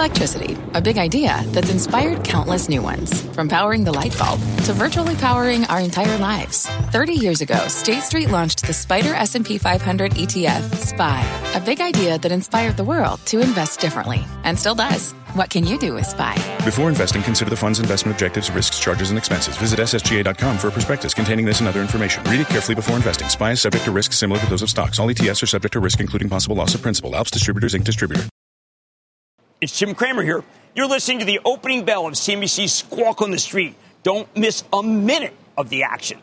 Electricity, a big idea that's inspired countless new ones. From powering the light bulb to virtually powering our entire lives. 30 years ago, State Street launched the SPDR S&P 500 ETF, SPY. A big idea that inspired the world to invest differently. And still does. What can you do with SPY? Before investing, consider the fund's investment objectives, risks, charges, and expenses. Visit ssga.com for a prospectus containing this and other information. Read it carefully before investing. SPY is subject to risks similar to those of stocks. All ETFs are subject to risk, including possible loss of principal. Alps Distributors, Inc. Distributor. It's Jim Cramer here. You're listening to the opening bell of CNBC's Squawk on the Street. Don't miss a minute of the action.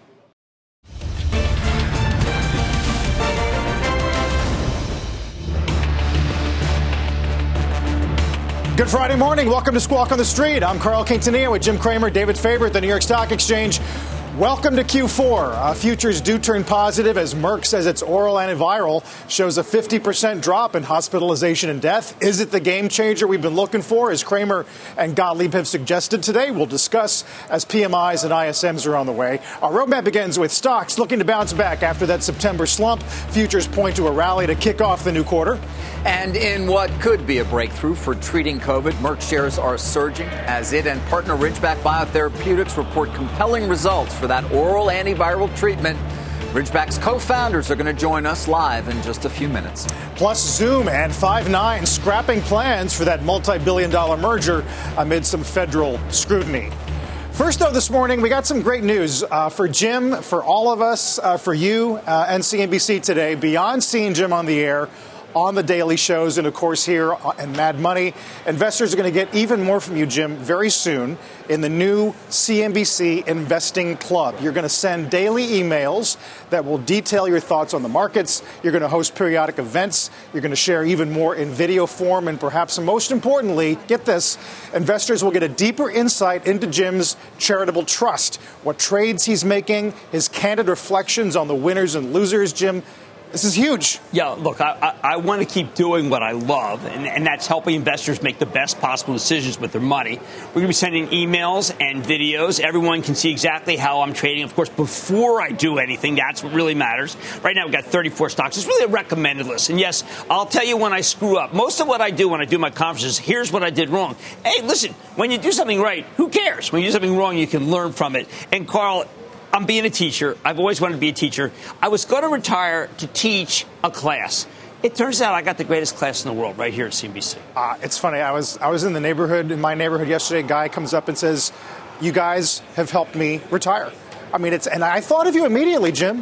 Good Friday morning. Welcome to Squawk on the Street. I'm Carl Quintanilla with Jim Cramer, David Faber at the New York Stock Exchange. Welcome to Q4. Futures do turn positive as Merck says its oral antiviral shows a 50% drop in hospitalization and death. Is it the game changer we've been looking for, as Cramer and Gottlieb have suggested today? We'll discuss as PMIs and ISMs are on the way. Our roadmap begins with stocks looking to bounce back after that September slump. Futures point to a rally to kick off the new quarter. And in what could be a breakthrough for treating COVID, Merck shares are surging as it and partner Ridgeback Biotherapeutics report compelling results for that oral antiviral treatment. Ridgeback's co-founders are going to join us live in just a few minutes. Plus, Zoom and Five9 scrapping plans for that multi-billion-dollar merger amid some federal scrutiny. First, though, this morning, we got some great news for Jim, for all of us, for you and CNBC today. Beyond seeing Jim on the air, on the daily shows, and, of course, here in Mad Money, investors are going to get even more from you, Jim, very soon in the new CNBC Investing Club. You're going to send daily emails that will detail your thoughts on the markets. You're going to host periodic events. You're going to share even more in video form. And perhaps most importantly, get this, investors will get a deeper insight into Jim's charitable trust, what trades he's making, his candid reflections on the winners and losers. Jim, this is huge. Yeah, look, I want to keep doing what I love, and that's helping investors make the best possible decisions with their money. We're going to be sending emails and videos. Everyone can see exactly how I'm trading, of course, before I do anything. That's what really matters. Right now, we've got 34 stocks. It's really a recommended list. And, yes, I'll tell you when I screw up. Most of what I do when I do my conferences, here's what I did wrong. Hey, listen, when you do something right, who cares? When you do something wrong, you can learn from it. And, Carl, I'm being a teacher. I've always wanted to be a teacher. I was going to retire to teach a class. It turns out I got the greatest class in the world right here at CNBC. It's funny. I was in my neighborhood yesterday. A guy comes up and says, "You guys have helped me retire." I mean, and I thought of you immediately, Jim.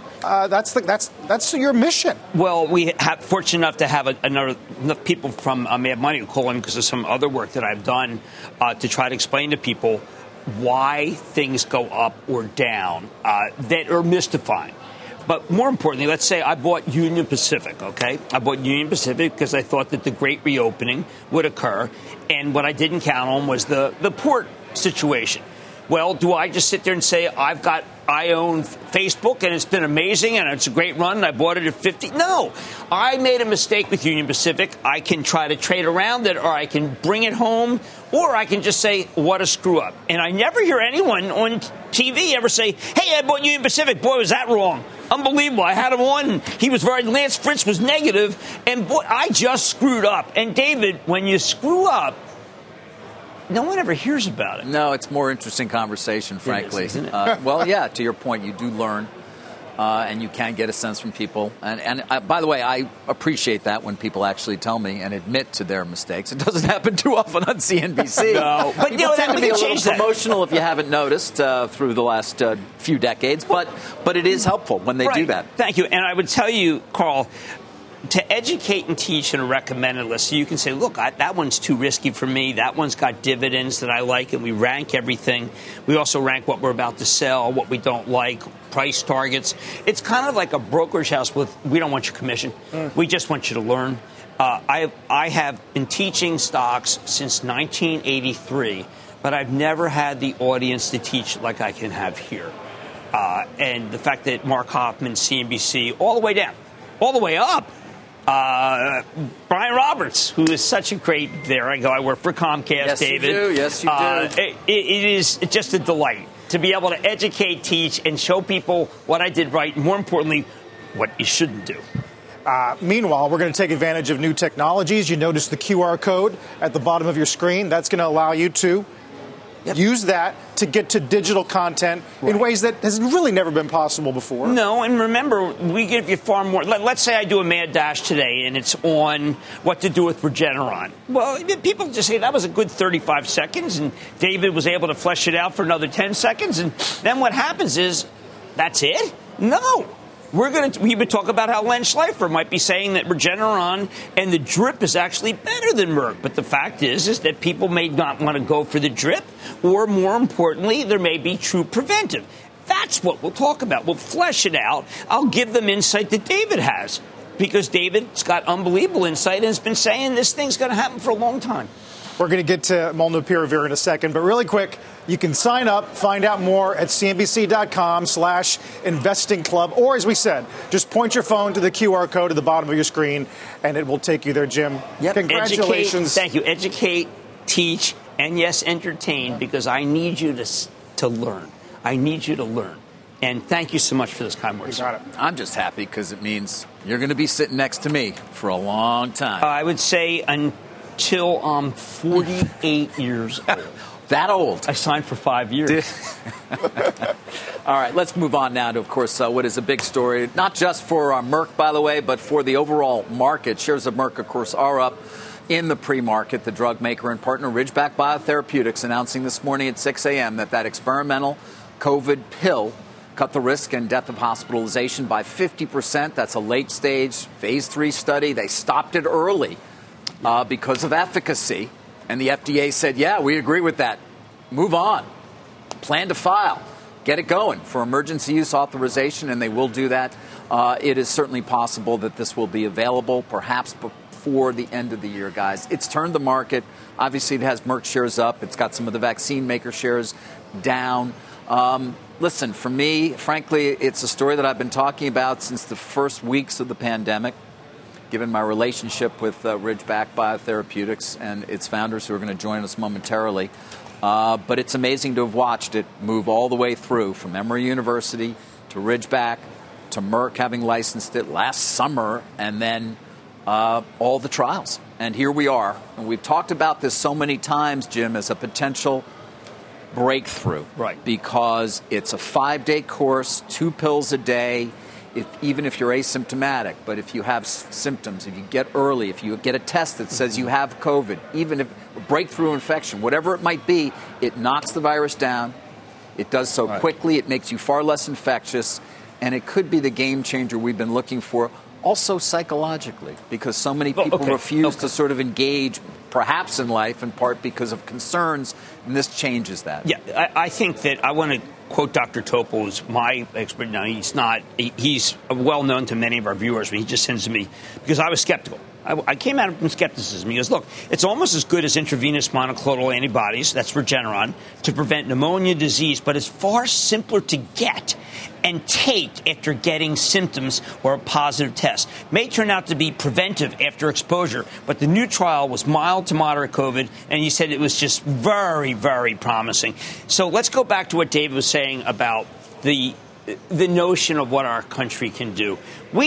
That's your mission. Well, we have fortunate enough to have enough people from Mad Money who call in because of some other work that I've done to try to explain to people why things go up or down that are mystifying. But more importantly, let's say I bought Union Pacific, okay? I bought Union Pacific because I thought that the great reopening would occur. And what I didn't count on was the port situation. Well, do I just sit there and say I own Facebook and it's been amazing and it's a great run and I bought it at 50? No, I made a mistake with Union Pacific. I can try to trade around it, or I can bring it home, or I can just say, what a screw up. And I never hear anyone on TV ever say, hey, I bought Union Pacific. Boy, was that wrong. Unbelievable. I had him on. Lance Fritz was negative, and boy, I just screwed up. And David, when you screw up, no one ever hears about it. No, it's more interesting conversation, frankly. It is, isn't it? Well, yeah, to your point, you do learn, and you can get a sense from people. And by the way, I appreciate that when people actually tell me and admit to their mistakes. It doesn't happen too often on CNBC. No, but people tend to be a little promotional if you haven't noticed through the last few decades. But it is helpful when they do that. Thank you. And I would tell you, Carl, to educate and teach in a recommended list, so you can say, look, that one's too risky for me. That one's got dividends that I like, and we rank everything. We also rank what we're about to sell, what we don't like, price targets. It's kind of like a brokerage house we don't want your commission. We just want you to learn. I have been teaching stocks since 1983, but I've never had the audience to teach like I can have here. And the fact that Mark Hoffman, CNBC, all the way down, all the way up, Brian Roberts, who is such a great, there I go, I work for Comcast, yes, David. Yes, you do. It is just a delight to be able to educate, teach, and show people what I did right, and more importantly, what you shouldn't do. Meanwhile, we're going to take advantage of new technologies. You notice the QR code at the bottom of your screen. That's going to allow you to use that to get to digital content in ways that has really never been possible before. No, and remember, we give you far more. Let's say I do a mad dash today, and it's on what to do with Regeneron. Well, people just say that was a good 35 seconds, and David was able to flesh it out for another 10 seconds, and then what happens is, that's it? No. We would talk about how Len Schleifer might be saying that Regeneron and the drip is actually better than Merck. But the fact is that people may not want to go for the drip, or more importantly, there may be true preventive. That's what we'll talk about. We'll flesh it out. I'll give them insight that David has, because David's got unbelievable insight and has been saying this thing's going to happen for a long time. We're going to get to Molnupiravir in a second, but really quick, you can sign up, find out more at CNBC.com/investing club, or as we said, just point your phone to the QR code at the bottom of your screen, and it will take you there, Jim. Yep. Congratulations. Thank you. Educate, teach, and yes, entertain, because I need you to learn. I need you to learn. And thank you so much for this kind words. You got it. I'm just happy because it means you're going to be sitting next to me for a long time. I would say until I'm 48 years old. That old? I signed for 5 years. All right, let's move on now to, of course, what is a big story, not just for Merck, by the way, but for the overall market. Shares of Merck, of course, are up in the pre-market. The drug maker and partner Ridgeback Biotherapeutics announcing this morning at 6 a.m. that experimental COVID pill cut the risk and death of hospitalization by 50%. That's a late-stage phase 3 study. They stopped it early because of efficacy. And the FDA said, yeah, we agree with that. Move on. Plan to file. Get it going for emergency use authorization, and they will do that. It is certainly possible that this will be available perhaps before the end of the year, guys. It's turned the market. Obviously, it has Merck shares up. It's got some of the vaccine maker shares down. Listen, for me, frankly, it's a story that I've been talking about since the first weeks of the pandemic, given my relationship with Ridgeback Biotherapeutics and its founders who are going to join us momentarily. But it's amazing to have watched it move all the way through from Emory University to Ridgeback to Merck having licensed it last summer, and then all the trials. And here we are. And we've talked about this so many times, Jim, as a potential breakthrough. Right. Because it's a 5-day course, 2 pills a day. Even if you're asymptomatic, but if you have symptoms, if you get early, if you get a test that says you have COVID, even if a breakthrough infection, whatever it might be, it knocks the virus down. It does so quickly. It makes you far less infectious. And it could be the game changer we've been looking for, also psychologically, because so many people refuse to sort of engage, perhaps in life, in part because of concerns, and this changes that. Yeah, I think that I want to quote Dr. Topol, who's my expert. Now, he's well known to many of our viewers, but he just sends to me because I was skeptical. I came out from skepticism. He goes, look, it's almost as good as intravenous monoclonal antibodies, that's Regeneron, to prevent pneumonia disease, but it's far simpler to get and take after getting symptoms or a positive test. May turn out to be preventive after exposure, but the new trial was mild to moderate COVID, and he said it was just very, very promising. So let's go back to what David was saying about the notion of what our country can do.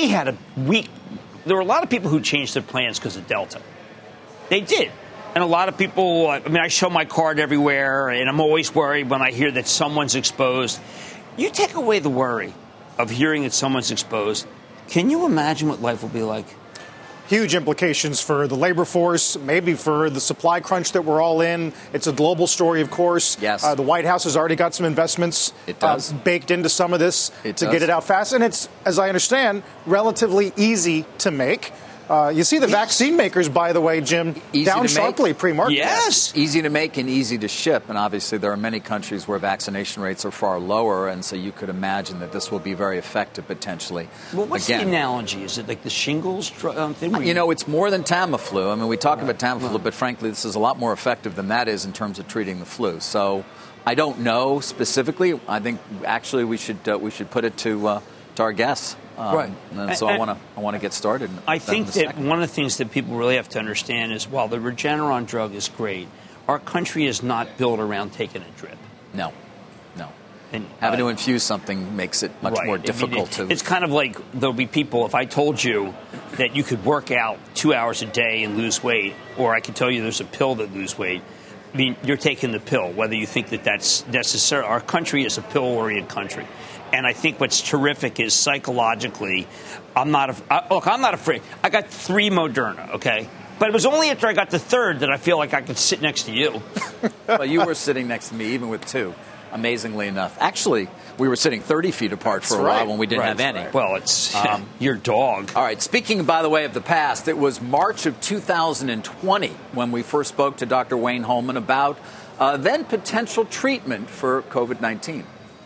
There were a lot of people who changed their plans because of Delta. They did. And a lot of people, I show my card everywhere, and I'm always worried when I hear that someone's exposed. You take away the worry of hearing that someone's exposed. Can you imagine what life will be like? Huge implications for the labor force, maybe for the supply crunch that we're all in. It's a global story, of course. Yes. The White House has already got some investments baked into some of this get it out fast. And it's, as I understand, relatively easy to make. You see the vaccine makers, by the way, Jim, down sharply pre-market. Yes. Easy to make and easy to ship. And obviously there are many countries where vaccination rates are far lower. And so you could imagine that this will be very effective potentially. Well, what's the analogy? Is it like the shingles thing? It's more than Tamiflu. We talk about Tamiflu, but frankly, this is a lot more effective than that is in terms of treating the flu. So I don't know specifically. I think actually we should put it to our guests. Right. And so I want to get started. I think that one of the things that people really have to understand is while the Regeneron drug is great, our country is not built around taking a drip. No. And having to infuse something makes it much more difficult to. It's kind of like there'll be people, if I told you that you could work out 2 hours a day and lose weight, or I could tell you there's a pill that lose weight. I mean, you're taking the pill, whether you think that that's necessary. Our country is a pill-oriented country. And I think what's terrific is psychologically, I'm not afraid. I got 3 Moderna, okay? But it was only after I got the 3rd that I feel like I could sit next to you. Well, you were sitting next to me, even with 2, amazingly enough. Actually, we were sitting 30 feet apart for a while when we didn't have any. Right. Well, it's your dog. All right. Speaking, by the way, of the past, it was March of 2020 when we first spoke to Dr. Wayne Holman about then potential treatment for COVID-19.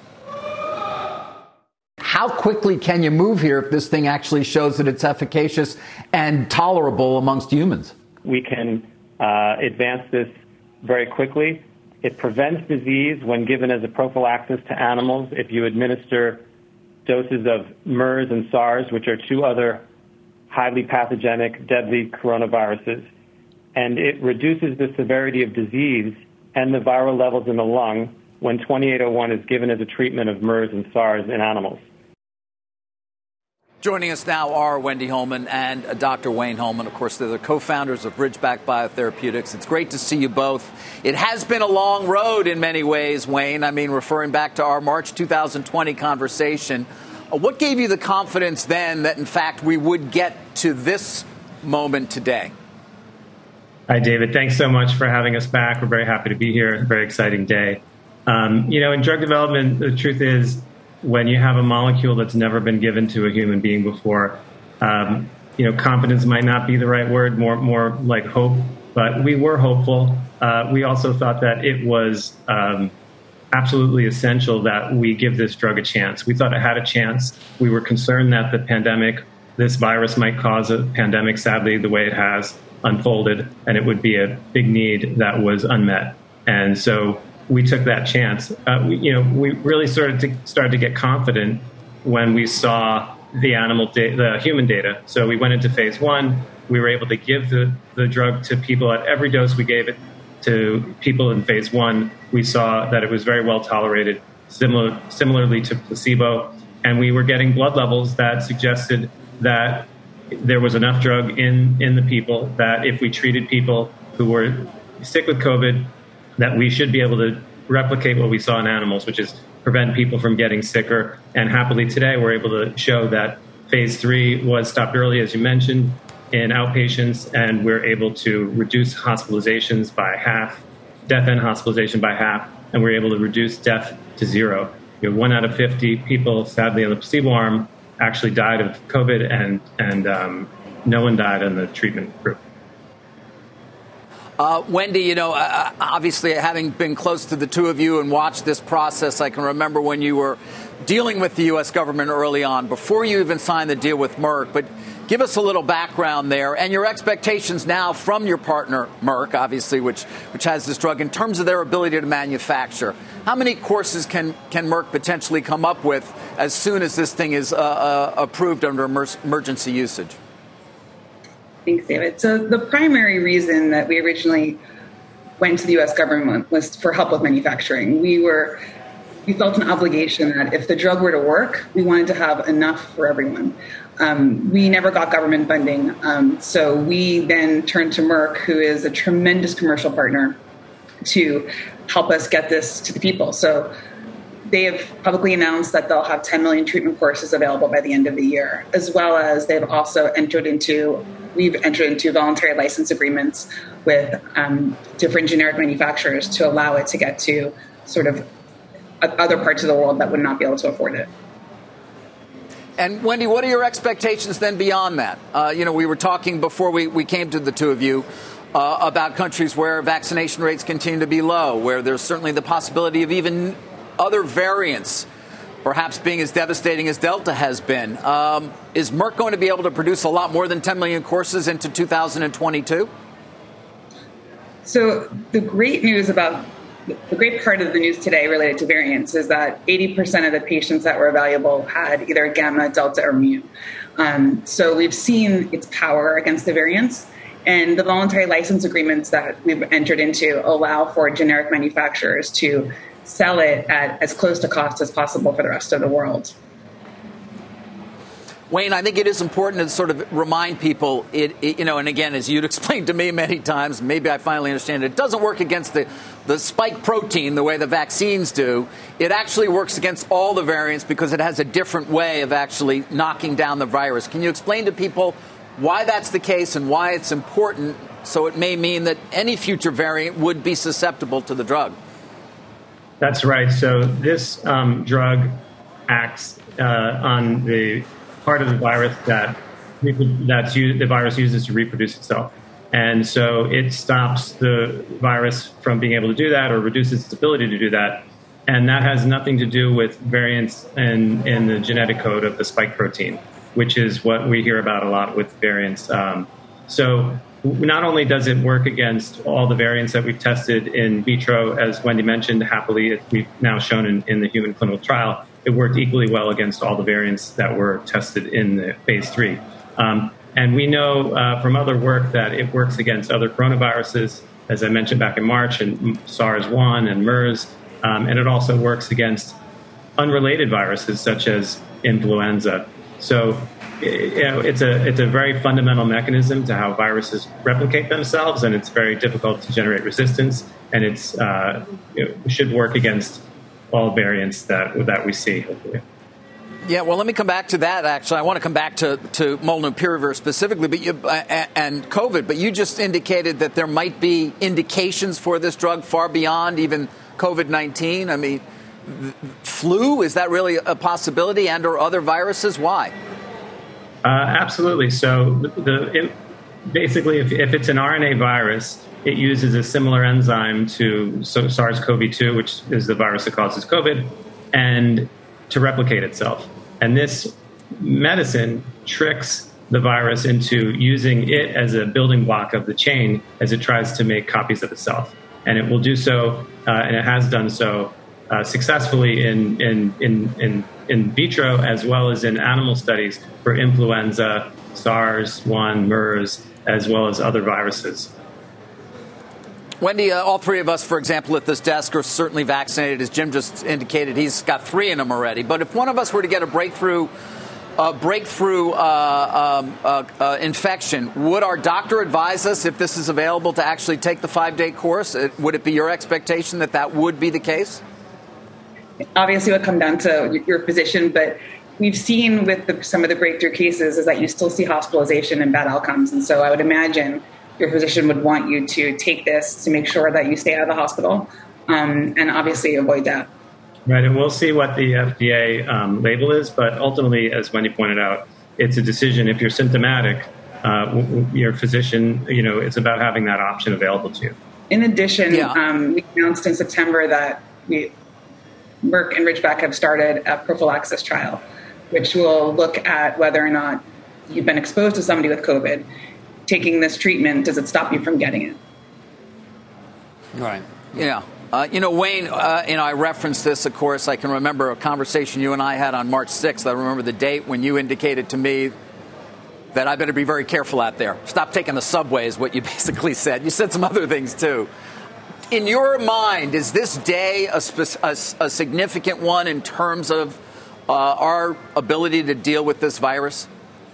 How quickly can you move here if this thing actually shows that it's efficacious and tolerable amongst humans? We can advance this very quickly. It prevents disease when given as a prophylaxis to animals. If you administer doses of MERS and SARS, which are 2 other highly pathogenic, deadly coronaviruses, and it reduces the severity of disease and the viral levels in the lung when 2801 is given as a treatment of MERS and SARS in animals. Joining us now are Wendy Holman and Dr. Wayne Holman. Of course, they're the co-founders of Ridgeback Biotherapeutics. It's great to see you both. It has been a long road in many ways, Wayne. I mean, referring back to our March 2020 conversation, what gave you the confidence then that, in fact, we would get to this moment today? Hi, David. Thanks so much for having us back. We're very happy to be here. A very exciting day. In drug development, the truth is, when you have a molecule that's never been given to a human being before, confidence might not be the right word, more like hope, but we were hopeful. We also thought that it was absolutely essential that we give this drug a chance. We thought it had a chance. We were concerned that this virus might cause a pandemic, sadly, the way it has unfolded, and it would be a big need that was unmet. And so we took that chance. We really started to get confident when we saw the human data. So we went into phase 1. We were able to give the drug to people at every dose we gave it to people in phase 1. We saw that it was very well tolerated, similarly to placebo. And we were getting blood levels that suggested that there was enough drug in the people that if we treated people who were sick with COVID, that we should be able to replicate what we saw in animals, which is prevent people from getting sicker. And happily today, we're able to show that phase 3 was stopped early, as you mentioned, in outpatients, and we're able to reduce hospitalizations by half, death and hospitalization by half, and we're able to reduce death to 0. 1 out of 50 people, sadly, on the placebo arm actually died of COVID, and no one died on the treatment group. Wendy, obviously having been close to the two of you and watched this process, I can remember when you were dealing with the U.S. government early on, before you even signed the deal with Merck. But give us a little background there and your expectations now from your partner, Merck, obviously, which has this drug, in terms of their ability to manufacture. How many courses can Merck potentially come up with as soon as this thing is approved under emergency usage? Thanks, David. So the primary reason that we originally went to the U.S. government was for help with manufacturing. We felt an obligation that if the drug were to work, we wanted to have enough for everyone. We never got government funding, so we then turned to Merck, who is a tremendous commercial partner, to help us get this to the people. So they have publicly announced that they'll have 10 million treatment courses available by the end of the year, as well as they've also we've entered into voluntary license agreements with different generic manufacturers to allow it to get to sort of other parts of the world that would not be able to afford it. And Wendy, what are your expectations then beyond that? We were talking before we came to the two of you about countries where vaccination rates continue to be low, where there's certainly the possibility of even other variants perhaps being as devastating as Delta has been. Is Merck going to be able to produce a lot more than 10 million courses into 2022? So the great part of the news today related to variants is that 80% of the patients that were evaluable had either Gamma, Delta, or Mu. So we've seen its power against the variants. And the voluntary license agreements that we've entered into allow for generic manufacturers to sell it at as close to cost as possible for the rest of the world. Wayne, I think it is important to sort of remind people, and again, as you'd explained to me many times, maybe I finally understand it doesn't work against the spike protein the way the vaccines do. It actually works against all the variants because it has a different way of actually knocking down the virus. Can you explain to people why that's the case and why it's important, so it may mean that any future variant would be susceptible to the drug? That's right. So this drug acts on the part of the virus the virus uses to reproduce itself. And so it stops the virus from being able to do that or reduces its ability to do that. And that has nothing to do with variants in the genetic code of the spike protein, which is what we hear about a lot with variants. So not only does it work against all the variants that we've tested in vitro, as Wendy mentioned, happily, we've now shown in the human clinical trial, it worked equally well against all the variants that were tested in the phase 3. And we know from other work that it works against other coronaviruses, as I mentioned back in March, and SARS-1 and MERS, and it also works against unrelated viruses such as influenza. So it's a very fundamental mechanism to how viruses replicate themselves, and it's very difficult to generate resistance, and it should work against all variants that we see, hopefully. Yeah, well, let me come back to that, actually. I want to come back to molnupiravir specifically and COVID, but you just indicated that there might be indications for this drug far beyond even COVID-19. I mean, flu, is that really a possibility, and or other viruses? Why? Absolutely. So basically, if it's an RNA virus, it uses a similar enzyme to SARS-CoV-2, which is the virus that causes COVID, and to replicate itself. And this medicine tricks the virus into using it as a building block of the chain as it tries to make copies of itself. And it will do so, and it has done so successfully in vitro as well as in animal studies for influenza, SARS-1, MERS, as well as other viruses. Wendy, all three of us, for example, at this desk are certainly vaccinated. As Jim just indicated, he's got 3 in him already. But if one of us were to get a breakthrough infection, would our doctor advise us, if this is available, to actually take the 5-day course? Would it be your expectation that that would be the case? Obviously, it would come down to your physician, but we've seen with some of the breakthrough cases is that you still see hospitalization and bad outcomes. And so I would imagine your physician would want you to take this to make sure that you stay out of the hospital and obviously avoid that. Right, and we'll see what the FDA label is, but ultimately, as Wendy pointed out, it's a decision. If you're symptomatic, your physician, it's about having that option available to you. In addition, we announced in September that Merck and Ridgeback have started a prophylaxis trial, which will look at whether or not you've been exposed to somebody with COVID. Taking this treatment, does it stop you from getting it? Right. Yeah. Wayne, I referenced this, of course. I can remember a conversation you and I had on March 6th. I remember the date when you indicated to me that I better be very careful out there. Stop taking the subway is what you basically said. You said some other things, too. In your mind, is this day a significant one in terms of our ability to deal with this virus?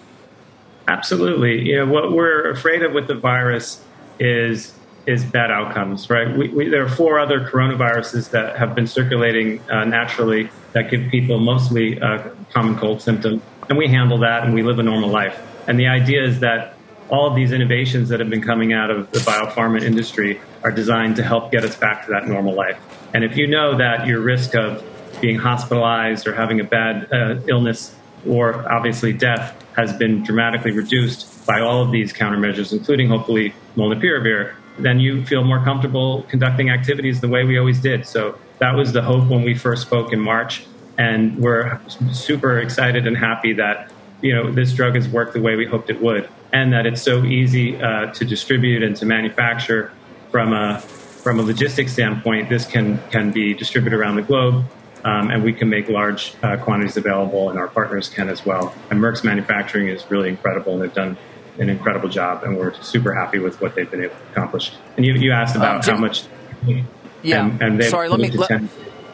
Absolutely. What we're afraid of with the virus is bad outcomes, right? There are 4 other coronaviruses that have been circulating naturally that give people mostly common cold symptoms, and we handle that and we live a normal life. And the idea is that all of these innovations that have been coming out of the biopharma industry are designed to help get us back to that normal life. And if you know that your risk of being hospitalized or having a bad illness or obviously death has been dramatically reduced by all of these countermeasures, including hopefully molnupiravir, then you feel more comfortable conducting activities the way we always did. So that was the hope when we first spoke in March. And we're super excited and happy that, this drug has worked the way we hoped it would, and that it's so easy to distribute and to manufacture from a logistics standpoint. This can be distributed around the globe. And we can make large quantities available, and our partners can as well. And Merck's manufacturing is really incredible, and they've done an incredible job, and we're super happy with what they've been able to accomplish. And you asked about how much. Yeah. And sorry.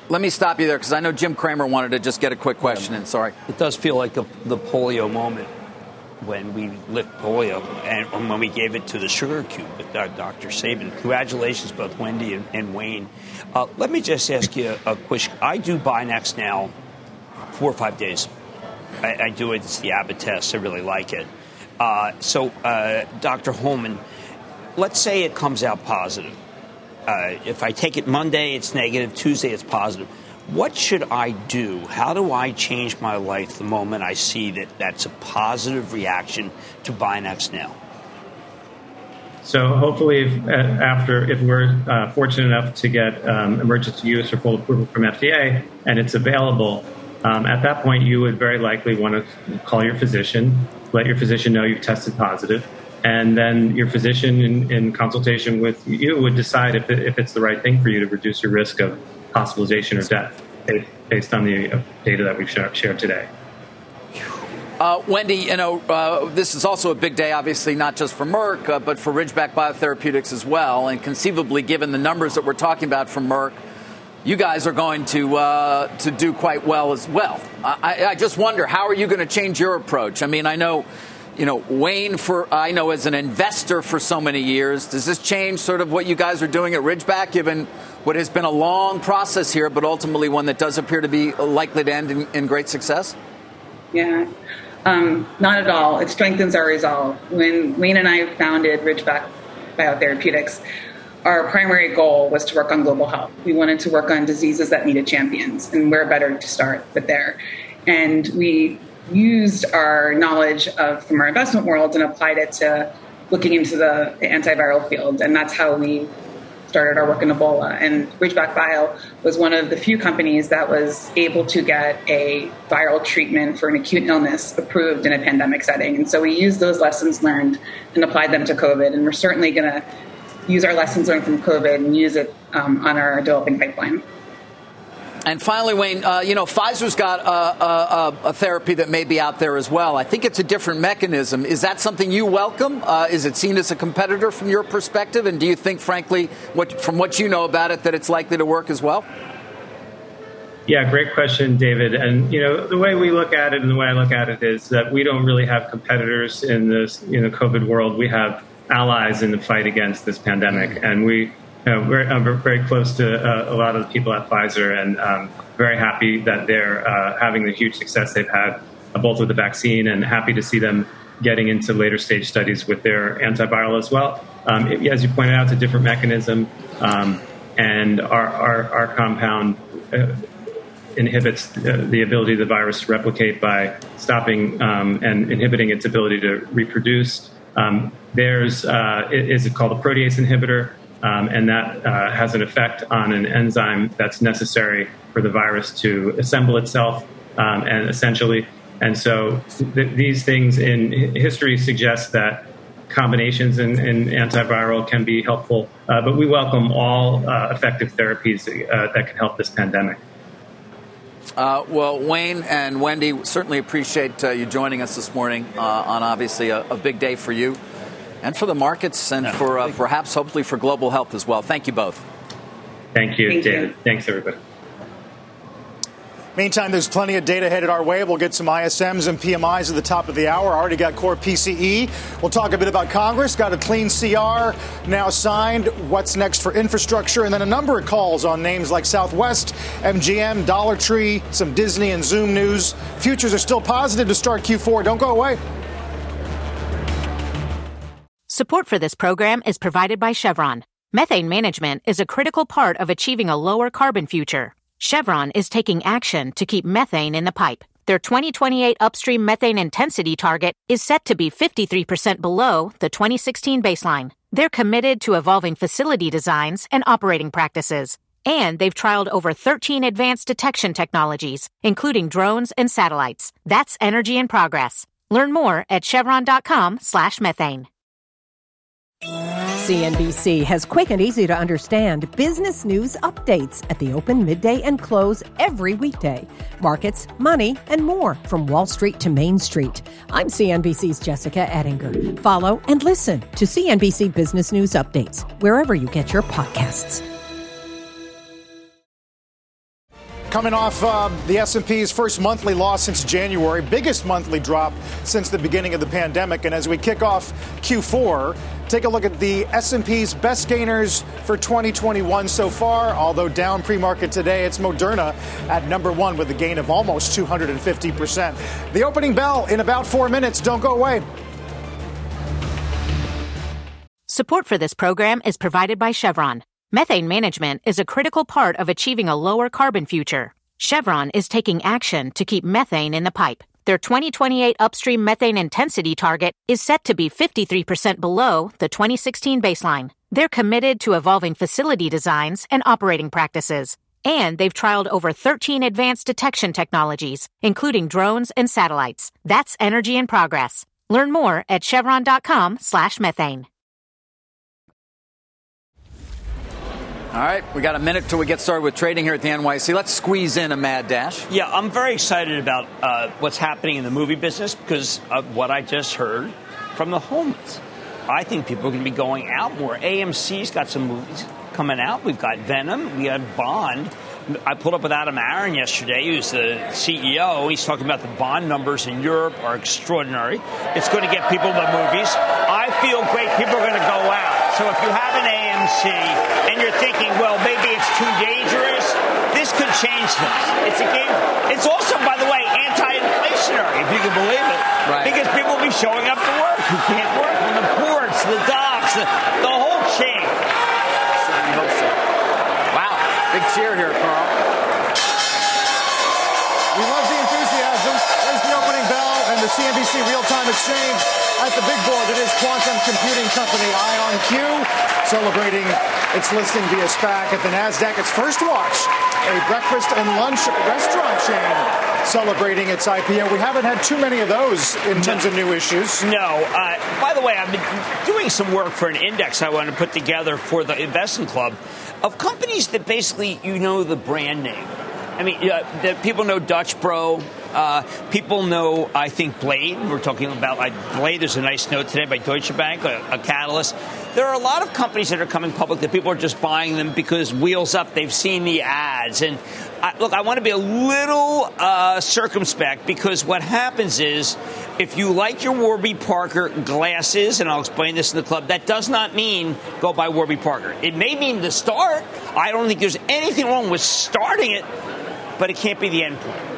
Let me stop you there because I know Jim Cramer wanted to just get a quick question in. Sorry. It does feel like the polio moment when we lift polio and when we gave it to the sugar cube with Dr. Sabin. Congratulations, both Wendy and Wayne. Let me just ask you a question. I do Binax now 4 or 5 days. I do it. It's the Abbott test. I really like it. So, Dr. Holman, let's say it comes out positive. If I take it Monday, it's negative. Tuesday, it's positive. What should I do? How do I change my life the moment I see that that's a positive reaction to Binax now? So hopefully, if we're fortunate enough to get emergency use or full approval from FDA and it's available, at that point you would very likely want to call your physician, let your physician know you've tested positive, and then your physician in consultation with you would decide if it's the right thing for you to reduce your risk of hospitalization or death based on the data that we've shared today. Wendy, this is also a big day, obviously, not just for Merck, but for Ridgeback Biotherapeutics as well. And conceivably, given the numbers that we're talking about from Merck, you guys are going to do quite well as well. I just wonder, how are you going to change your approach? I mean, I know Wayne, as an investor for so many years, does this change sort of what you guys are doing at Ridgeback, given what has been a long process here, but ultimately one that does appear to be likely to end in great success? Yeah, not at all. It strengthens our resolve. When Wayne and I founded Ridgeback Biotherapeutics, our primary goal was to work on global health. We wanted to work on diseases that needed champions, and where better to start but there. And we used our knowledge from our investment world and applied it to looking into the antiviral field. And that's how we started our work in Ebola. And Ridgeback Bio was one of the few companies that was able to get a viral treatment for an acute illness approved in a pandemic setting. And so we used those lessons learned and applied them to COVID. And we're certainly going to use our lessons learned from COVID and use it on our developing pipeline. And finally, Wayne, Pfizer's got a therapy that may be out there as well. I think it's a different mechanism. Is that something you welcome? Is it seen as a competitor from your perspective? And do you think, frankly, from what you know about it, that it's likely to work as well? Yeah, great question, David. And, the way we look at it and the way I look at it is that we don't really have competitors in this, COVID world. We have allies in the fight against this pandemic. And we're very close to a lot of the people at Pfizer, and very happy that they're having the huge success they've had, both with the vaccine, and happy to see them getting into later stage studies with their antiviral as well. As you pointed out, it's a different mechanism, and our compound inhibits the ability of the virus to replicate by stopping and inhibiting its ability to reproduce. Is it called a protease inhibitor? And that has an effect on an enzyme that's necessary for the virus to assemble itself, and so these things in history suggest that combinations in antiviral can be helpful, but we welcome all effective therapies that can help this pandemic. Well, Wayne and Wendy, certainly appreciate you joining us this morning on obviously a big day for you. And for the markets, and for perhaps, hopefully, for global health as well. Thank you both. Thank you, David. Thanks, everybody. Meantime, there's plenty of data headed our way. We'll get some ISMs and PMIs at the top of the hour. Already got core PCE. We'll talk a bit about Congress. Got a clean CR now signed. What's next for infrastructure? And then a number of calls on names like Southwest, MGM, Dollar Tree, some Disney and Zoom news. Futures are still positive to start Q4. Don't go away. Support for this program is provided by Chevron. Methane management is a critical part of achieving a lower carbon future. Chevron is taking action to keep methane in the pipe. Their 2028 upstream methane intensity target is set to be 53% below the 2016 baseline. They're committed to evolving facility designs and operating practices. And they've trialed over 13 advanced detection technologies, including drones and satellites. That's energy in progress. Learn more at chevron.com/methane. CNBC has quick and easy to understand business news updates at the open, midday, and close every weekday. Markets, money, and more from Wall Street to Main Street. I'm CNBC's Jessica Ettinger. Follow and listen to CNBC Business News Updates wherever you get your podcasts. coming off the S&P's first monthly loss since January, biggest monthly drop since the beginning of the pandemic. And as we kick off Q4, take a look at the S&P's best gainers for 2021 so far. Although down pre-market today, it's Moderna at number one with a gain of almost 250%. The opening bell in about 4 minutes. Don't go away. Support for this program is provided by Chevron. Methane management is a critical part of achieving a lower carbon future. Chevron is taking action to keep methane in the pipe. Their 2028 upstream methane intensity target is set to be 53% below the 2016 baseline. They're committed to evolving facility designs and operating practices. And they've trialed over 13 advanced detection technologies, including drones and satellites. That's energy in progress. Learn more at chevron.com/methane. All right, we got a minute till we get started with trading here at the NYSE. Let's squeeze in a mad dash. Yeah, I'm very excited about what's happening in the movie business because of what I just heard from the homeless. I think people are going to be going out more. AMC's got some movies coming out. We've got Venom. We have Bond. I pulled up with Adam Aaron yesterday, who's the CEO. He's talking about the Bond numbers in Europe are extraordinary. It's going to get people to the movies. I feel great. People are going to go out. So if you have an AMC and you're thinking, well, maybe it's too dangerous, this could change things. It's a game. It's also, by the way, anti-inflationary, if you can believe it. Right. Because people will be showing up to work who can't work on the ports, the docks, the whole chain. I hope so. Wow. Big cheer here, Carl. We love the enthusiasm. There's the opening bell and the CNBC real-time exchange. At the big board, it is quantum computing company IonQ, celebrating its listing via SPAC at the NASDAQ. Its first watch, a breakfast and lunch restaurant chain celebrating its IPO. We haven't had too many of those in terms of new issues. No. By the way, I've been doing some work for an index I want to put together for the investment club of companies that basically, you know, the brand name. I mean, the people know Dutch Bro. People know, I think, Blade. We're talking about Blade. There's a nice note today by Deutsche Bank, a catalyst. There are a lot of companies that are coming public that people are just buying them because Wheels Up, they've seen the ads. And look, I want to be a little circumspect because what happens is if you like your Warby Parker glasses, and I'll explain this in the club, that does not mean go buy Warby Parker. It may mean the start. I don't think there's anything wrong with starting it, but it can't be the end point.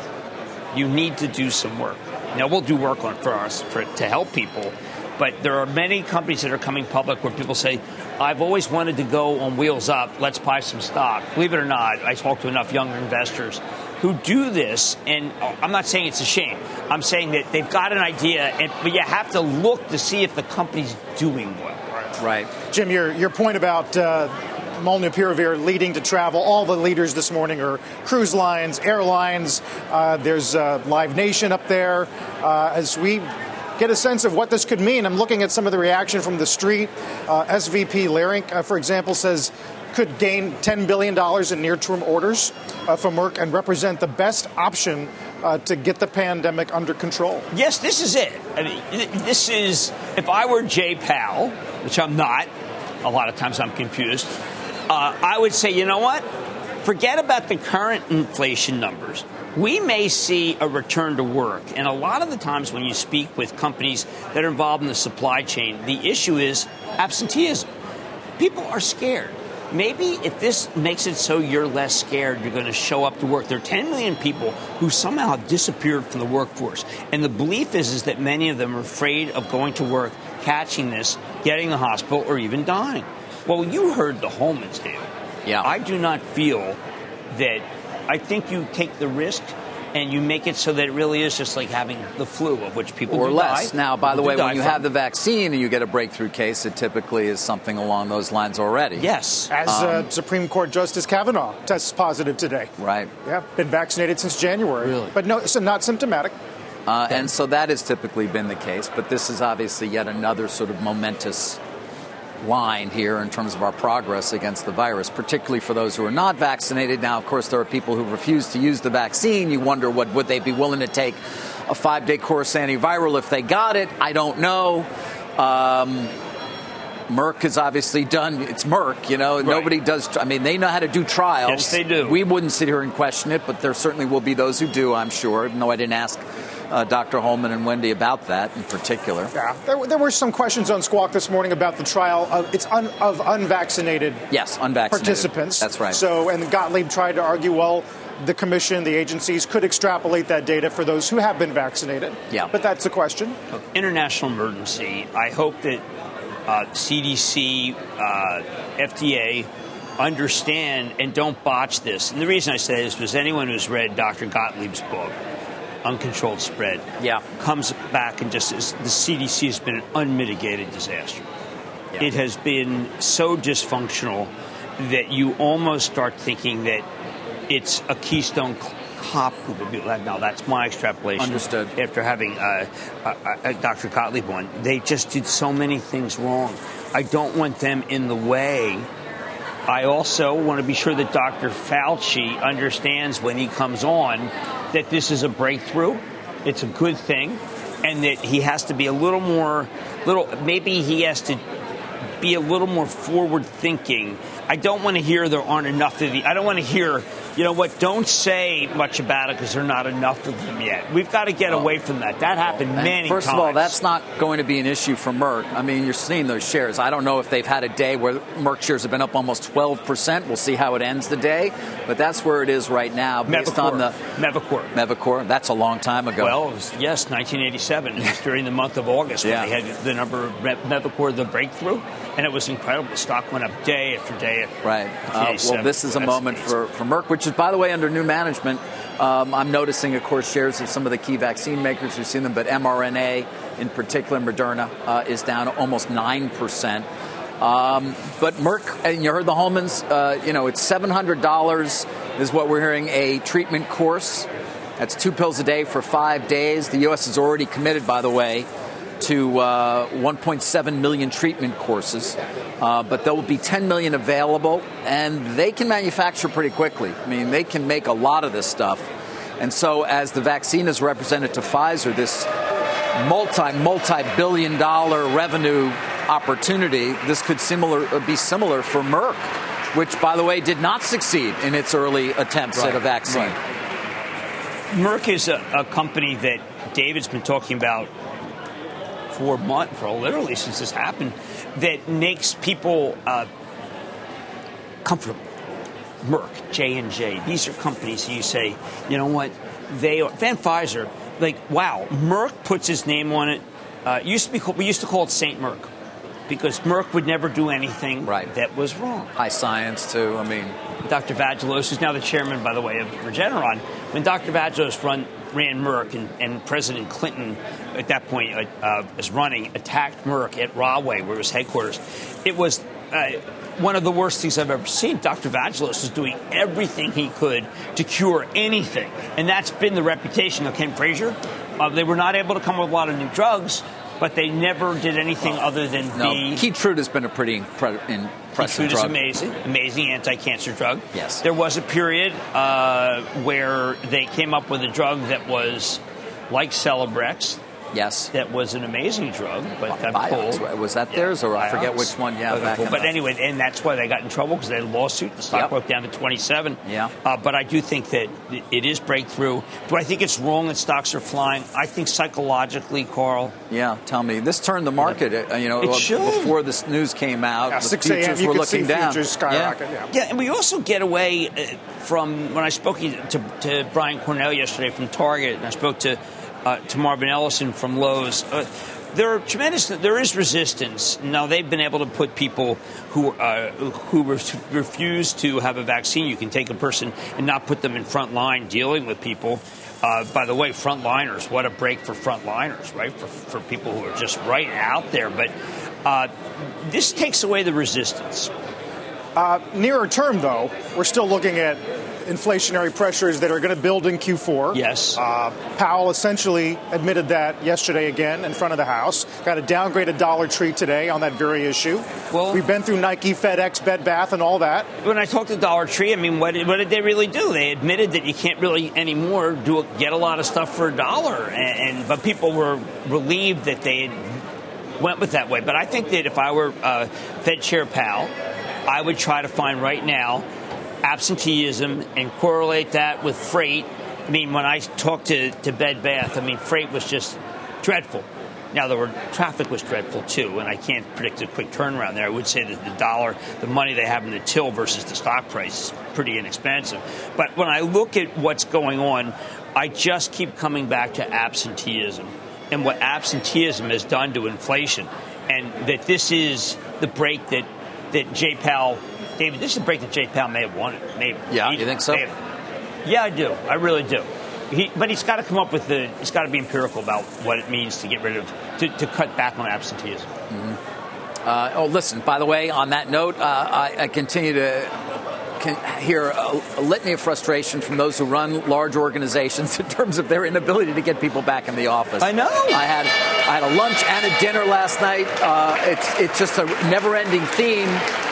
You need to do some work. Now, we'll do work on to help people, but there are many companies that are coming public where people say, I've always wanted to go on Wheels Up. Let's buy some stock. Believe it or not, I talk to enough younger investors who do this, and I'm not saying it's a shame. I'm saying that they've got an idea, but you have to look to see if the company's doing well. Right. Jim, your point about Molnupiravir leading to travel. All the leaders this morning are cruise lines, airlines. There's Live Nation up there. As we get a sense of what this could mean, I'm looking at some of the reaction from the street. SVP Leerink, for example, says could gain $10 billion in near-term orders from Merck and represent the best option to get the pandemic under control. Yes, this is it. I mean, this is, if I were Jay Powell, which I'm not, a lot of times I'm confused, I would say, you know what? Forget about the current inflation numbers. We may see a return to work. And a lot of the times when you speak with companies that are involved in the supply chain, the issue is absenteeism. People are scared. Maybe if this makes it so you're less scared, you're going to show up to work. There are 10 million people who somehow disappeared from the workforce. And the belief is that many of them are afraid of going to work, catching this, getting to the hospital, or even dying. Well, you heard the Holmans, David. Yeah. I do not feel that. I think you take the risk and you make it so that it really is just like having the flu, of which people or do less. Die. Now, by the way, when you from. have the vaccine and you get a breakthrough case, it typically is something along those lines already. Yes. As Supreme Court Justice Kavanaugh tests positive today. Right. Yeah, been vaccinated since January. Really? But no, so not symptomatic. And so that has typically been the case. But this is obviously yet another sort of momentous line here in terms of our progress against the virus, particularly for those who are not vaccinated. Now, of course, there are people who refuse to use the vaccine. You wonder, would they be willing to take a 5-day course antiviral if they got it? I don't know. Merck is obviously done. It's Merck, right. Nobody does. I mean, they know how to do trials. Yes, they do. We wouldn't sit here and question it, but there certainly will be those who do, I'm sure, even though I didn't ask Dr. Holman and Wendy about that in particular. Yeah, there were some questions on Squawk this morning about the trial of unvaccinated participants. That's right. So, and Gottlieb tried to argue, well, the commission, the agencies could extrapolate that data for those who have been vaccinated. Yeah. But that's the question. International emergency. I hope that CDC, FDA understand and don't botch this. And the reason I say this was anyone who's read Dr. Gottlieb's book, Uncontrolled Spread, comes back and just says the CDC has been an unmitigated disaster. Yeah. It has been so dysfunctional that you almost start thinking that it's a Keystone Cop group of people. Now, that's my extrapolation. Understood. After having Dr. Gottlieb on, they just did so many things wrong. I don't want them in the way. I also want to be sure that Dr. Fauci understands when he comes on that this is a breakthrough. It's a good thing. And that he has to be maybe he has to be a little more forward thinking. I don't want to hear there aren't enough of I don't want to hear, don't say much about it because there are not enough of them yet. We've got to get away from that. That happened many times. First of all, that's not going to be an issue for Merck. I mean, you're seeing those shares. I don't know if they've had a day where Merck shares have been up almost 12%. We'll see how it ends the day. But that's where it is right now based on the Mevacor. That's a long time ago. Well, it was, 1987. It was during the month of August when they had the number of Mevacor, the breakthrough. And it was incredible. The stock went up day after day. Right. Well, this is a moment for Merck, which is, by the way, under new management. I'm noticing, of course, shares of some of the key vaccine makers. We've seen them, but mRNA, in particular, Moderna, is down almost 9%. But Merck, and you heard the Holmans, it's $700 is what we're hearing, a treatment course. That's 2 pills a day for 5 days. The U.S. is already committed, by the way, to 1.7 million treatment courses, but there will be 10 million available, and they can manufacture pretty quickly. I mean, they can make a lot of this stuff. And so as the vaccine is represented to Pfizer, this multi-billion-dollar revenue opportunity, this could be similar for Merck, which, by the way, did not succeed in its early attempts at a vaccine. Right. Merck is a company that David's been talking about for literally since this happened, that makes people comfortable. Merck, J&J, these are companies you say, you know what, they are. Then Pfizer, wow, Merck puts his name on it. We used to call it St. Merck because Merck would never do anything that was wrong. High science, too. I mean, Dr. Vagelos, who's now the chairman, by the way, of Regeneron, when Dr. Vagelos ran Merck and President Clinton at that point was running, attacked Merck at Rahway, where it was headquarters. It was one of the worst things I've ever seen. Dr. Vagelos was doing everything he could to cure anything. And that's been the reputation of Ken Frazier. They were not able to come up with a lot of new drugs, but they never did anything other than Keytruda has been a pretty impressive drug. Keytruda is amazing anti-cancer drug. Yes. There was a period where they came up with a drug that was like Celebrex. Yes. That was an amazing drug, but got pulled. Was that theirs, or I forget which one? Yeah. But anyway, and that's why they got in trouble, because they had a lawsuit. The stock broke down to 27. Yeah. But I do think that it is breakthrough. Do I think it's wrong that stocks are flying? I think psychologically, Carl. Yeah, tell me. This turned the market, it should. Before this news came out. Yeah, the 6 futures a.m. were looking down. Futures skyrocket. Yeah, and we also get away from, when I spoke to Brian Cornell yesterday from Target, and I spoke to Marvin Ellison from Lowe's. There is resistance. Now, they've been able to put people who refuse to have a vaccine. You can take a person and not put them in front line dealing with people. By the way, frontliners, what a break for frontliners, right? For people who are just right out there. But this takes away the resistance. Nearer term, though, we're still looking at inflationary pressures that are going to build in Q4. Yes. Powell essentially admitted that yesterday again in front of the House. Got a downgraded Dollar Tree today on that very issue. Well, we've been through Nike, FedEx, Bed Bath, and all that. When I talked to Dollar Tree, I mean, what did they really do? They admitted that you can't really anymore get a lot of stuff for $1, but people were relieved that they had went with that way. But I think that if I were Fed Chair Powell, I would try to find right now absenteeism and correlate that with freight. I mean, when I talked to Bed Bath, I mean, freight was just dreadful. Now, traffic was dreadful, too, and I can't predict a quick turnaround there. I would say that the dollar, the money they have in the till versus the stock price is pretty inexpensive. But when I look at what's going on, I just keep coming back to absenteeism and what absenteeism has done to inflation, and that this is the break that Jay Powell, David, this is the break that Jay Powell may have wanted. Maybe. Yeah, you think so? Yeah, I do. I really do. But he's got to come up with he's got to be empirical about what it means to get rid of, to cut back on absenteeism. Mm-hmm. Listen, by the way, on that note, I continue to hear a litany of frustration from those who run large organizations in terms of their inability to get people back in the office. I know. I had a lunch and a dinner last night. It's just a never-ending theme.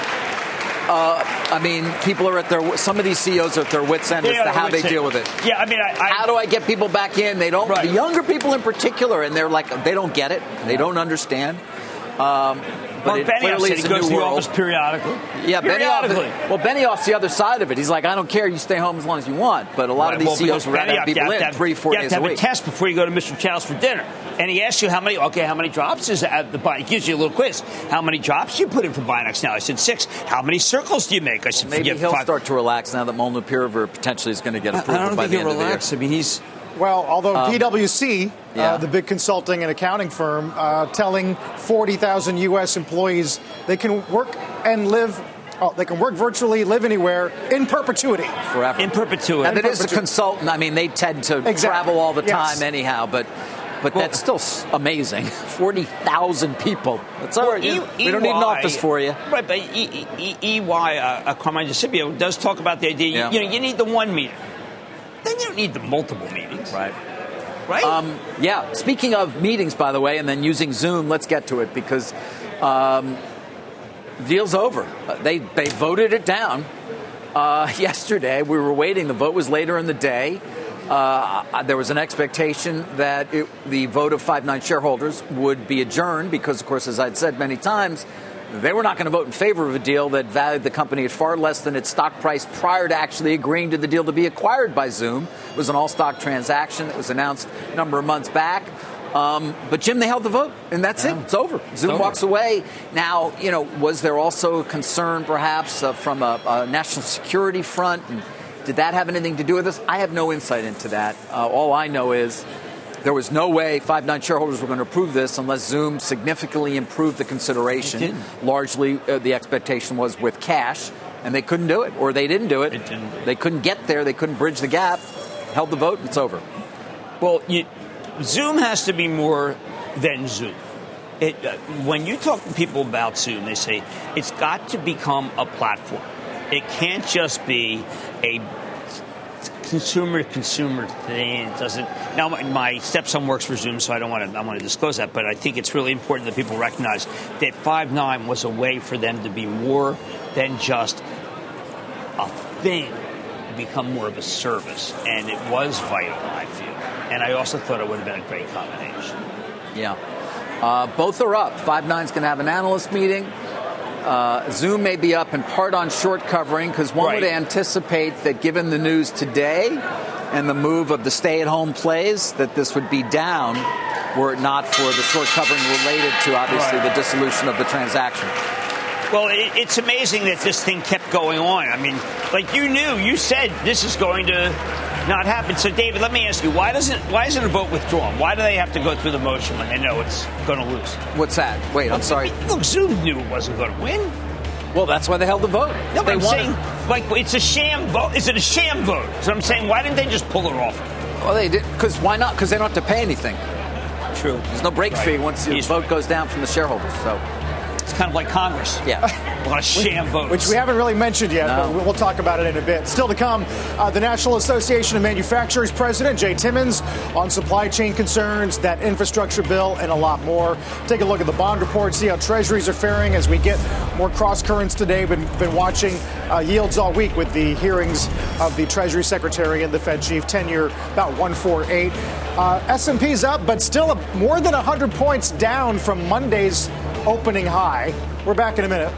I mean, people are some of these CEOs are at their wits' end as to how they deal with it. Yeah, I mean, how do I get people back in? They don't. Right. The younger people in particular, and they're like, they don't get it. They don't understand. But it clearly said is he a goes new to the world. office periodically. Yeah, periodically. Benioff's the other side of it. He's like, I don't care. You stay home as long as you want. But a lot of these CEOs would rather have people in 3-4 days a week. You have to have a test before you go to Mr. Chow's for dinner. And he asks you how many drops is at the buy. He gives you a little quiz. How many drops do you put in for Binax now? I said 6. How many circles do you make? I said, maybe he'll 5. Start to relax now that Molnupiravir potentially is going to get approved by the end of the year. I mean, he's... Well, although PwC, the big consulting and accounting firm, telling 40,000 U.S. employees they can work and live, they can work virtually, live anywhere in perpetuity. Forever. In perpetuity. And it is a consultant. I mean, they tend to travel all the time anyhow, but that's still amazing. 40,000 people. That's all right. We don't need an office for you. Right, but EY, Carmine DeCipio, does talk about the idea, you need the one meeting. Then you don't need the multiple meetings. Right? Speaking of meetings, by the way, and then using Zoom, let's get to it because deal's over. They voted it down yesterday. We were waiting. The vote was later in the day. There was an expectation that the vote of Five9 shareholders would be adjourned because, of course, as I'd said many times, they were not going to vote in favor of a deal that valued the company at far less than its stock price prior to actually agreeing to the deal to be acquired by Zoom. It was an all-stock transaction that was announced a number of months back. But, Jim, they held the vote, and that's it. It's over. Zoom walks away. Now, was there also concern perhaps from a national security front? And did that have anything to do with this? I have no insight into that. All I know is there was no way Five9 shareholders were going to approve this unless Zoom significantly improved the consideration. Largely, the expectation was with cash, and they couldn't do it, or they didn't do it. They couldn't get there. They couldn't bridge the gap. Held the vote, and it's over. Well, Zoom has to be more than Zoom. When you talk to people about Zoom, they say it's got to become a platform. It can't just be a consumer thing. It doesn't. Now, my stepson works for Zoom, so I want to disclose that. But I think it's really important that people recognize that Five9 was a way for them to be more than just a thing, to become more of a service, and it was vital, I feel. And I also thought it would have been a great combination. Yeah, both are up. Five9's going to have an analyst meeting. Zoom may be up in part on short covering because one would anticipate that given the news today and the move of the stay-at-home plays, that this would be down were it not for the short covering related to, obviously, the dissolution of the transaction. Well, it's amazing that this thing kept going on. I mean, like you said this is going to not happen. So, David, let me ask you, why isn't a vote withdrawn? Why do they have to go through the motion when they know it's going to lose? What's that? Wait, I'm sorry. Look, Zoom knew it wasn't going to win. Well, that's why they held the vote. No, but I'm saying, it's a sham vote. Is it a sham vote? So I'm saying, why didn't they just pull it off? Well, they did. Because why not? Because they don't have to pay anything. True. There's no break fee once the vote goes down from the shareholders. It's kind of like Congress. Yeah. A lot of sham votes. Which we haven't really mentioned yet, but we'll talk about it in a bit. Still to come, the National Association of Manufacturers President Jay Timmons on supply chain concerns, that infrastructure bill, and a lot more. Take a look at the bond report, see how treasuries are faring as we get more cross currents today. Been watching yields all week with the hearings of the Treasury Secretary and the Fed chief. 10-year about 148. S&P's up, but still more than 100 points down from Monday's opening high. We're back in a minute.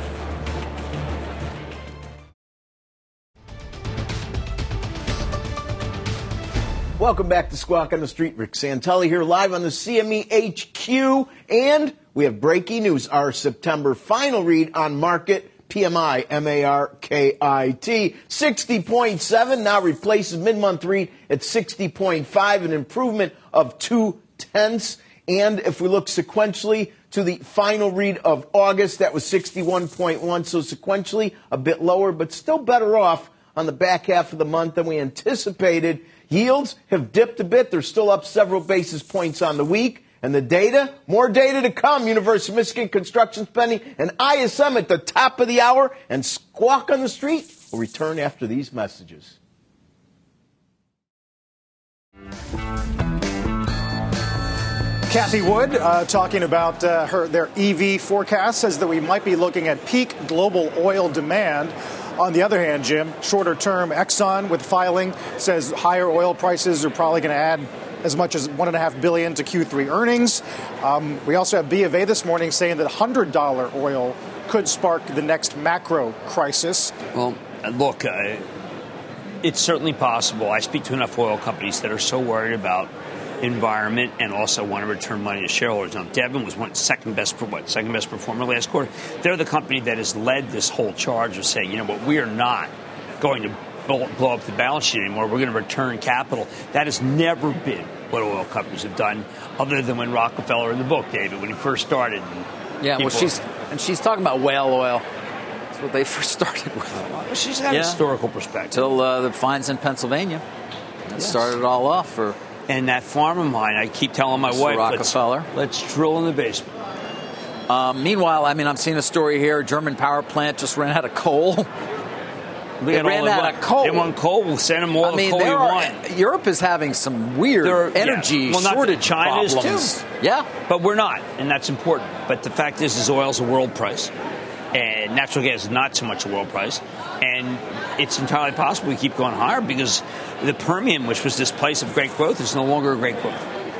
Welcome back to Squawk on the Street. Rick Santelli here live on the CME HQ. And we have breaking news. Our September final read on market PMI, M-A-R-K-I-T, 60.7, now replaces mid-month read at 60.5, an improvement of 0.2. And if we look sequentially to the final read of August, that was 61.1, so sequentially a bit lower, but still better off on the back half of the month than we anticipated. Yields have dipped a bit. They're still up several basis points on the week. And the data, more data to come. University of Michigan construction spending and ISM at the top of the hour. And Squawk on the Street will return after these messages. Cathie Wood talking about their EV forecast, says that we might be looking at peak global oil demand. On the other hand, Jim, shorter term, Exxon with filing says higher oil prices are probably going to add as much as $1.5 billion to Q3 earnings. We also have B of A this morning saying that $100 oil could spark the next macro crisis. Well, look, it's certainly possible. I speak to enough oil companies that are so worried about environment and also want to return money to shareholders. Now, Devon was second best performer last quarter. They're the company that has led this whole charge of saying, you know what, we are not going to blow up the balance sheet anymore. We're going to return capital. That has never been what oil companies have done, other than when Rockefeller in the book, David, when he first started. Yeah, well, she's talking about whale oil. That's what they first started with. Well, she's got a historical perspective. Till the finds in Pennsylvania. That started it all off for. And that farm of mine, I keep telling my wife, Rockefeller. Let's drill in the basement. Meanwhile, I'm seeing a story here. German power plant just ran out of coal. They ran out of coal. They want coal. We'll send them all the coal you want. Europe is having some weird energy shortage China's problems. Too. Yeah. But we're not, and that's important. But the fact is oil's a world price. And natural gas is not so much a world price. And it's entirely possible we keep going higher because the Permian, which was this place of great growth, is no longer a great growth.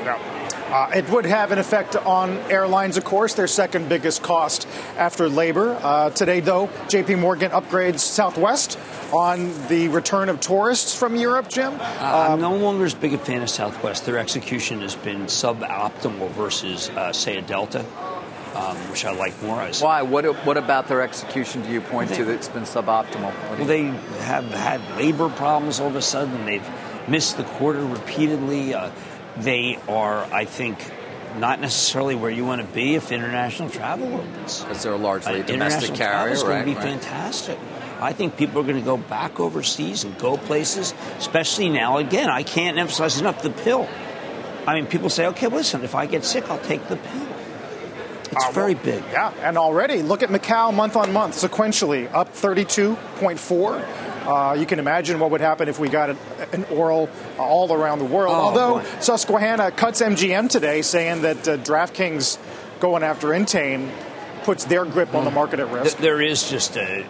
It would have an effect on airlines, of course, their second biggest cost after labor. Today, though, J.P. Morgan upgrades Southwest on the return of tourists from Europe, Jim. I'm no longer as big a fan of Southwest. Their execution has been suboptimal versus, say, a Delta, which I like more. Why? What about their execution do you point to that's been suboptimal? Well, they have had labor problems all of a sudden. They've missed the quarter repeatedly. They are, I think, not necessarily where you want to be if international travel opens. Because they're largely a domestic carrier, It's going to be fantastic. I think people are going to go back overseas and go places, especially now. Again, I can't emphasize enough the pill. I mean, people say, okay, listen, if I get sick, I'll take the pill. It's very big. Yeah, and already, look at Macau month on month, sequentially, up 32.4. You can imagine what would happen if we got an oral all around the world. Although Susquehanna cuts MGM today, saying that DraftKings going after Entain puts their grip on the market at risk. There is just a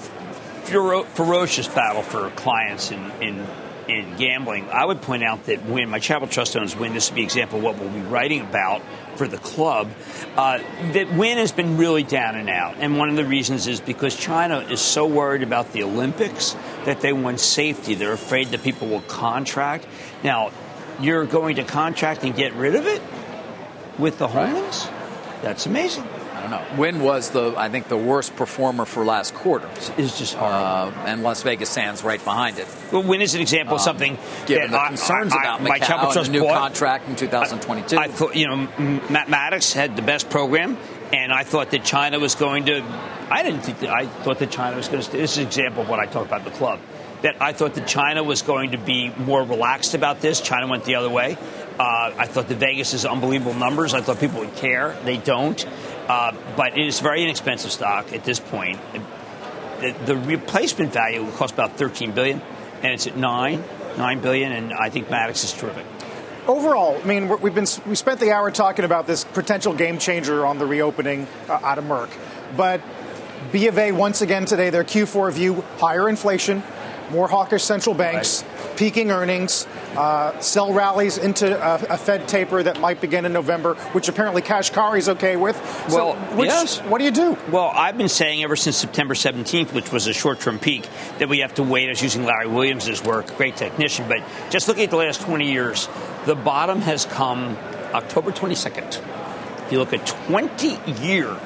ferocious battle for clients in gambling. I would point out that when my Charitable Trust owns Wynn, this would be an example of what we'll be writing about for the club, that Wynn has been really down and out. And one of the reasons is because China is so worried about the Olympics that they want safety. They're afraid that people will contract. Now, you're going to contract and get rid of it with the holdings? That's amazing. I don't know. Wynn was I think the worst performer for last quarter. It's just horrible. And Las Vegas Sands right behind it. Well, Wynn is an example of something given the concerns about Macau and the new contract in 2022. I thought, Matt Maddox had the best program, and I thought that China was going to. I thought that China was going to. This is an example of what I talk about the club. That I thought that China was going to be more relaxed about this. China went the other way. I thought that Vegas is unbelievable numbers. I thought people would care. They don't. But it is a very inexpensive stock at this point. The replacement value will cost about $13 billion, and it's at $9 billion, and I think Maddox is terrific. Overall, I mean, we spent the hour talking about this potential game changer on the reopening out of Merck. But B of A, once again today, their Q4 view, higher inflation, more hawkish central banks, peaking earnings, sell rallies into a Fed taper that might begin in November, which apparently Kashkari is okay with. Well, yes. What do you do? Well, I've been saying ever since September 17th, which was a short-term peak, that we have to wait. I was using Larry Williams' work, great technician. But just looking at the last 20 years, the bottom has come October 22nd. If you look at 20-year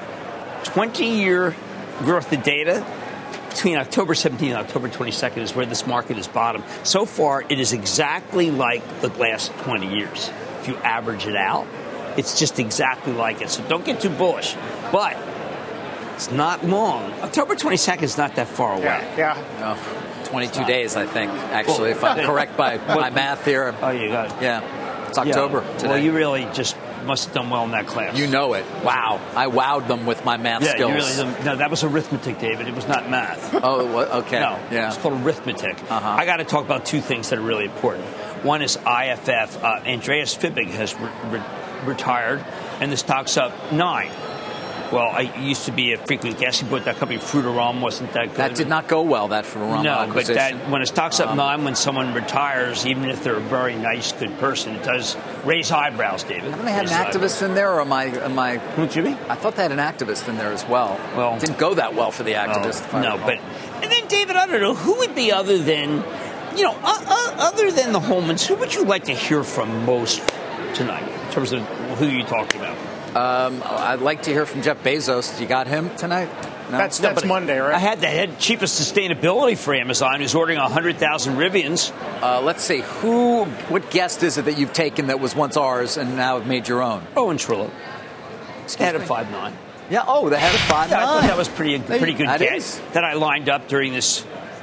growth of data, between October 17th and October 22nd is where this market is bottom. So far, it is exactly like the last 20 years. If you average it out, it's just exactly like it. So don't get too bullish. But it's not long. October 22nd is not that far away. Yeah. No, 22 days, I think, actually, if I'm correct by my math here. Oh, you got it. Yeah. It's October today. Well, you really just must have done well in that class. You know it. Wow. I wowed them with my math skills. You really, no, that was arithmetic, David. It was not math. Oh, okay. No, yeah. It's called arithmetic. I got to talk about two things that are really important. One is IFF. Andreas Fibbig has retired, and the stock's up 9. Well, I used to be a frequent guest. He bought that company, Frutarom, wasn't that good? That did not go well, that Frutarom acquisition. But when a stock's up 9, when someone retires, even if they're a very nice, good person, it does raise eyebrows, David. Haven't they had an activist in there, or am I... Who, Jimmy? I thought they had an activist in there as well. Well, it didn't go that well for the activist. No, but... And then, David, I don't know, who would be other than... other than the Holmans, who would you like to hear from most tonight, in terms of who you're talking about? I'd like to hear from Jeff Bezos. You got him tonight? No? That's Monday, right? I had the head chief of sustainability for Amazon who's ordering 100,000 Rivians. Let's see. What guest is it that you've taken that was once ours and now have made your own? Owen Trillo. Head of 5'9". Yeah, the head of 5'9". Yeah, I thought that was pretty good guess that I lined up during this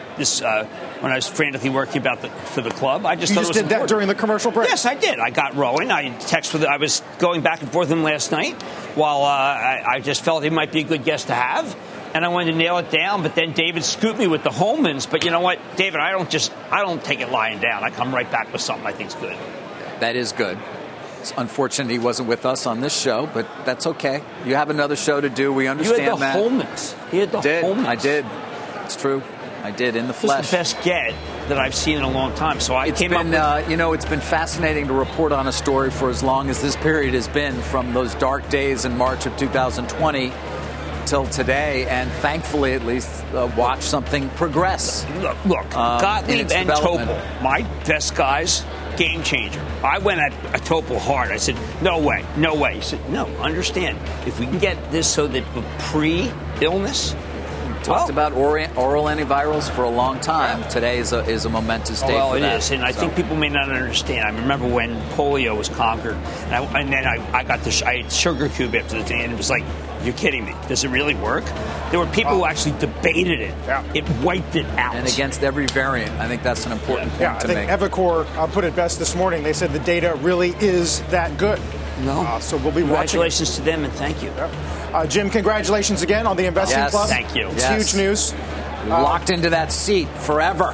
when I was frantically working for the club. I just thought it was did important. That during the commercial break? Yes, I did. I got rolling. I was going back and forth with him last night while I just felt he might be a good guest to have. And I wanted to nail it down, but then David scooped me with the Holmans. But you know what, David, I don't take it lying down. I come right back with something I think's good. That is good. It's unfortunate he wasn't with us on this show, but that's okay. You have another show to do. We understand that. You had the Holmans. He had the Holmans. I did. It's true. I did, in the flesh. This is the best get that I've seen in a long time. So it's been fascinating to report on a story for as long as this period has been, from those dark days in March of 2020 till today, and thankfully at least watch something progress. Look, Gottlieb and Topol, my best guys, game changer. I went at Topol hard. I said, no way. He said, no, understand. If we can get this so that pre-illness... Talked about oral antivirals for a long time. Today is a momentous day for that. Well, it is, and I think people may not understand. I remember when polio was conquered, and then I ate Sugar Cube after the day, and it was like, you're kidding me. Does it really work? There were people who actually debated it. Yeah. It wiped it out. And against every variant. I think that's an important point to make. I think Evacor put it best this morning. They said the data really is that good. No. So we'll be congratulations watching. To them, and thank you. Yeah. Jim, congratulations again on the Investing Club. Thank you. It's huge news. Locked into that seat forever.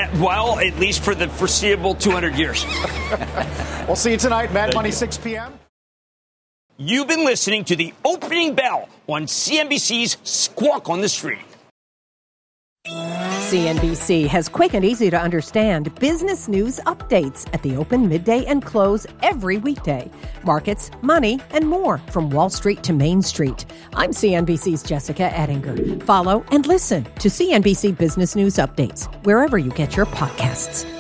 At least for the foreseeable 200 years. We'll see you tonight, Mad Money, 6 p.m. You've been listening to the opening bell on CNBC's Squawk on the Street. CNBC has quick and easy to understand business news updates at the open, midday, and close every weekday. Markets, money, and more from Wall Street to Main Street. I'm CNBC's Jessica Ettinger. Follow and listen to CNBC Business News Updates wherever you get your podcasts.